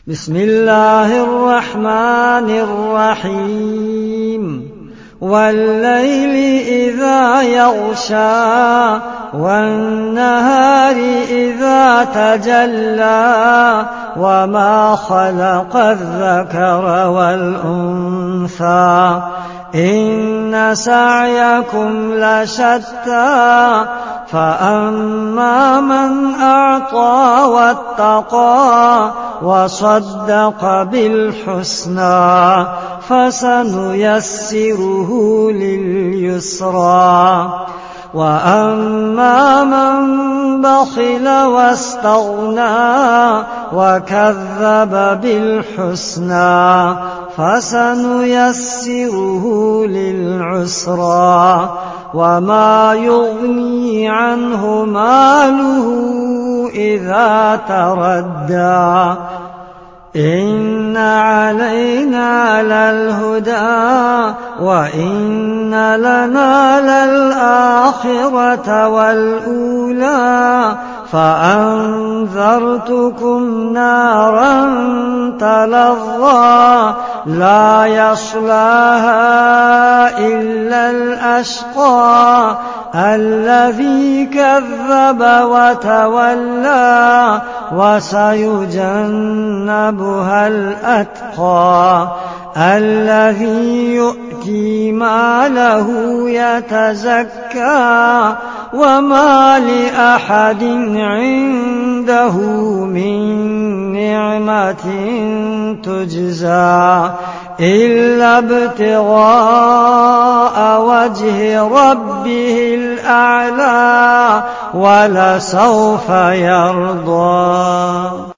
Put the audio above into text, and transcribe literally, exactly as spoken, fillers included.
بسم الله الرحمن الرحيم والليل إذا يغشى والنهار إذا تجلى وما خلق الذكر والأنثى إن سعيكم لشتى فأما من أعطى واتقى وصدق بالحسنى فسنيسره لليسرى وأما من بخل واستغنى وكذب بالحسنى فسنيسره للعسرى وما يغني عنه ماله إذا تردى إن علينا للهدى وإن لنا للآخرة والأولى فأنذرتكم نارا تلظى لا يصلاها إلا الأشقى الذي كذب وتولى وسيجنبها الأتقى الذي يؤتي ماله يتزكى وما لأحد عنده من نعمة تجزى إلا ابتغاء وجه ربه الأعلى ولسوف يرضى.